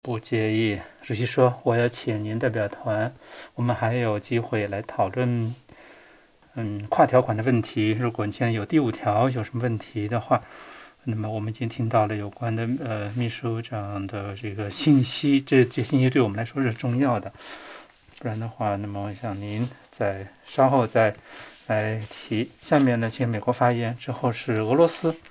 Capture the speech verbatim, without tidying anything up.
不介意。主席说，我要请您代表团，我们还有机会来讨论，嗯，跨条款的问题。如果你现在有第五条有什么问题的话，那么我们已经听到了有关的呃秘书长的这个信息，这这信息对我们来说是重要的。不然的话，那么我想您再稍后再来提。下面呢，请美国发言，之后是俄罗斯。